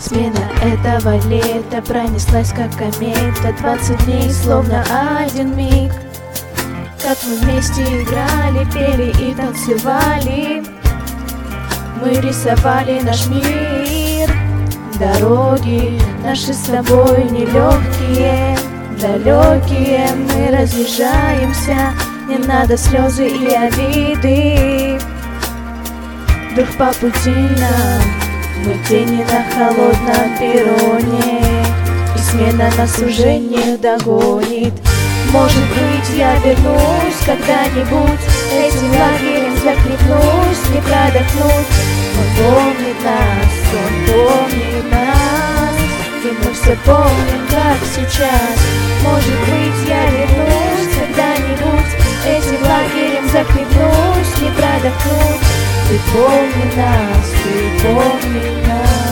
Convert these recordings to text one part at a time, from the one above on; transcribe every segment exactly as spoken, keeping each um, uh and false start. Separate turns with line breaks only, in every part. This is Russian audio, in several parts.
Смена этого лета пронеслась как комета. Двадцать дней словно один миг. Как мы вместе играли, пели и танцевали. Мы рисовали наш мир. Дороги наши с тобой нелегкие, далекие. Мы разъезжаемся, не надо слезы и обиды. Вдруг по пути нам, мы тени на холодном перроне, и смена нас уже не догонит. Может быть, я вернусь когда-нибудь, этим лагерем захлебнусь, не продохнуть. Он помнит нас, он помнит нас, и мы все помним, как сейчас. Может быть, я вернусь когда-нибудь, этим лагерем захлебнусь, не продохнуть. Ты помни нас, ты помни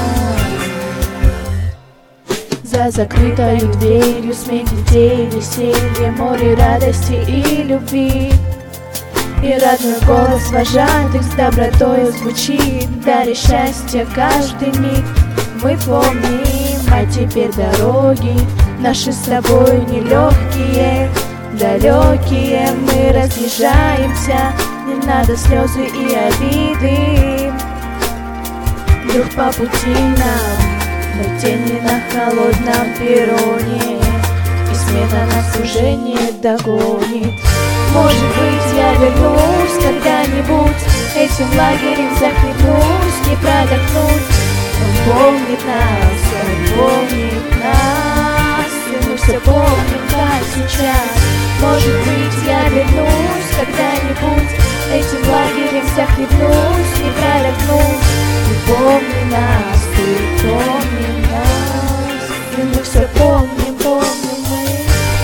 нас. За закрытой дверью смех детей, веселье, море радости и любви. И родной голос вожатых с добротой звучит, даря счастье каждый миг. Мы помним, а теперь дороги наши с тобой нелегкие, далекие. Мы разъезжаемся, не надо слезы и обиды. Вдруг по пути нам, мы тени на холодном перроне, и смена нас уже не догонит. Может быть, я вернусь когда-нибудь, этим лагерем захлебнусь, не продохнуть. Он помнит нас, он помнит нас, и мы все помним, как сейчас. Может быть, я вернусь когда-нибудь, этим лагерем захлебнусь, не продохнуть. Ты помни нас, ты помни нас, и мы все помним, помним мы.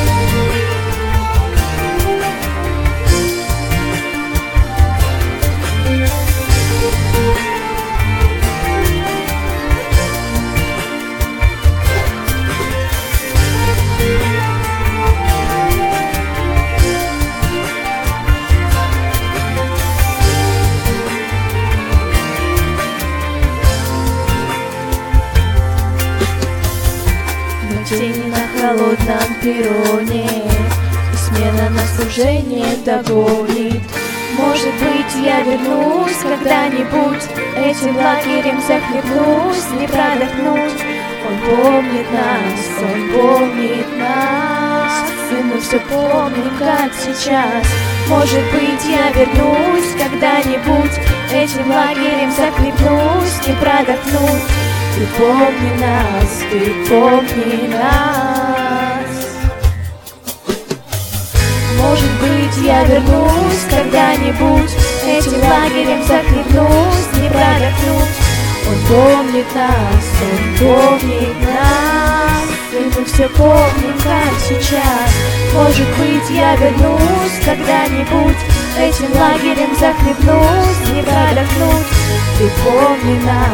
Тени на холодном перроне, и смена нас уже не догонит. Может быть, я вернусь когда-нибудь, этим лагерем захлебнусь, не продохнуть. Он помнит нас, он помнит нас, и мы все помним, как сейчас. Может быть, я вернусь когда-нибудь, этим лагерем захлебнусь, не продохнуть. Ты помни нас, ты помни нас. Может быть, я вернусь когда-нибудь, этим лагерем захлебнусь, не продохнуть. Он помнит нас, он помнит нас, и мы все помним, как сейчас. Может быть, я вернусь когда-нибудь, этим лагерем захлебнусь, не продохнуть. Ты помни нас.